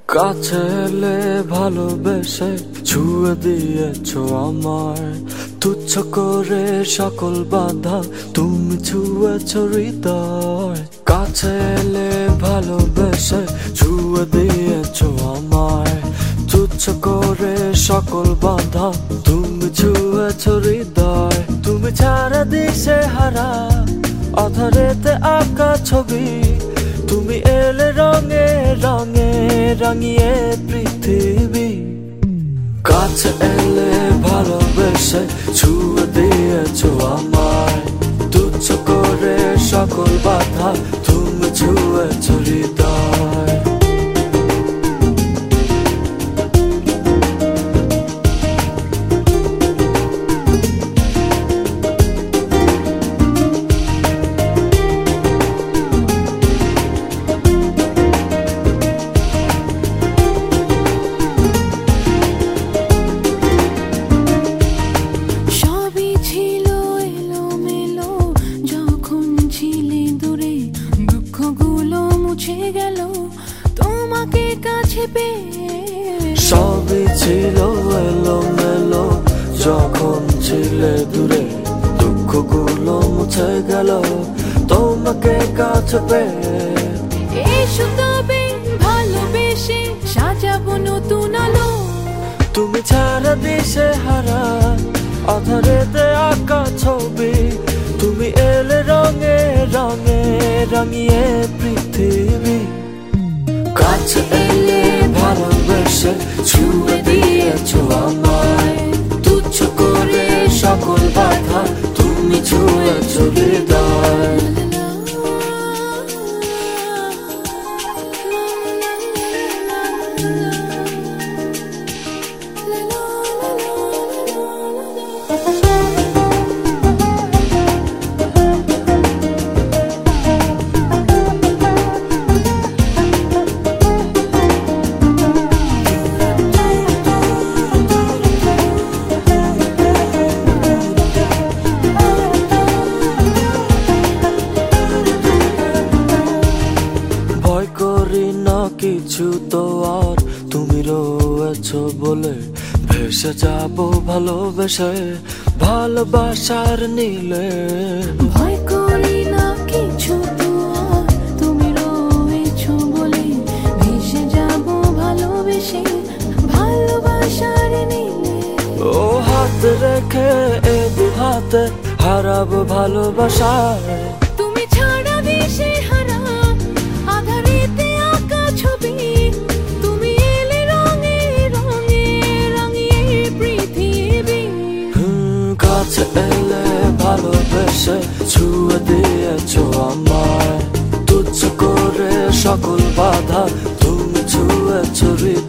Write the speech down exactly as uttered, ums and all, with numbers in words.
কাছে এলে ভালোবেসে ছুঁয়ে দিয়েছো আমায়, তুচ্ছ করে সকল বাধা তুমি ছুঁয়েছো হৃদয়। কাছে এলে ভালোবেসে ছুঁয়ে দিয়েছো আমায়, তুচ্ছ করে সকল বাধা তুমি ছুঁয়েছো হৃদয়। তুমি ছাড়া দিশে হারা আধারেতে আঁকা ছবি, তুমি এলে রঙে রঙে রাঙিয়ে পৃথিবী। কাছে এলে ভালোবেসে ছুঁয়ে দিয়েছো আমায়, তুচ্ছ করে সকল বাধা তুমি ছুঁয়েছো হৃদয়। তোমাকে কাছে পেয়ে সবই ছিল এলোমেলো যখন ছিলে দূরে, দুঃখগুলো মুছে গেল তোমাকে কাছে পেয়ে। এসো তবে ভালোবেসে সাজাবো নতুন আলো, তুমি ছাড়া দিশে হারা আধারেতে আঁকা ছবি, তুমি এলে রঙে রঙে রাঙিয়ে পৃথিবী। কাছে এলে ভালোবেসে ছুঁয়ে দিয়েছো আমায়, তুচ্ছ করে সকল বাধা তুমি ছুঁয়েছো হৃদয়। কিছু তো আর তুমি রয়েছো বলে ভেসে যাবো ভালোবেসে ভালোবাসার নীলে। ভয় করি না কিছু তো আর তুমি রয়েছো বলে ভেসে যাবো ভালোবেসে ভালোবাসার নীলে। ও হাত রেখে এ দু হাতে হারাবো ভালোবাসায়, তুমি ছাড়া দিশে হারা আধারেতে আঁকা ছবি, তুমি এলে রঙে রঙে রাঙিয়ে পৃথিবী। কাছে এলে ভালোবেসে ছুঁয়ে দিয়েছো আমায়, তুচ্ছ করে সকল বাধা তুমি ছুঁয়েছো হৃদয়।